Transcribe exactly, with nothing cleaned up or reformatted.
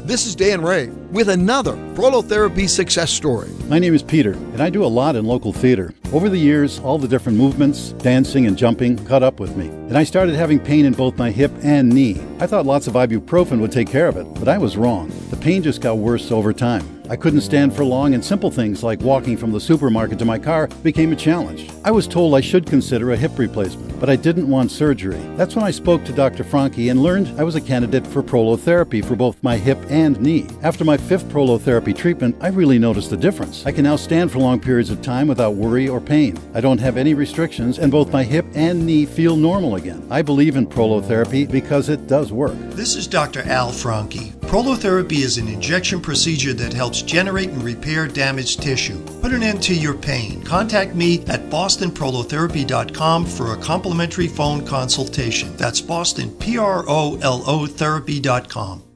This is Dan Ray with another prolotherapy success story. My name is Peter, and I do a lot in local theater. Over the years, all the different movements, dancing and jumping, caught up with me, and I started having pain in both my hip and knee. I thought lots of ibuprofen would take care of it, but I was wrong. The pain just got worse over time. I couldn't stand for long, and simple things like walking from the supermarket to my car became a challenge. I was told I should consider a hip replacement, but I didn't want surgery. That's when I spoke to Doctor Franke and learned I was a candidate for prolotherapy for both my hip and knee. After my fifth prolotherapy treatment, I really noticed a difference. I can now stand for long periods of time without worry or pain. I don't have any restrictions, and both my hip and knee feel normal again. I believe in prolotherapy because it does work. This is Doctor Al Franke. Prolotherapy is an injection procedure that helps generate and repair damaged tissue. Put an end to your pain. Contact me at boston prolotherapy dot com for a complimentary phone consultation. That's Boston, P R O L O therapy dot com.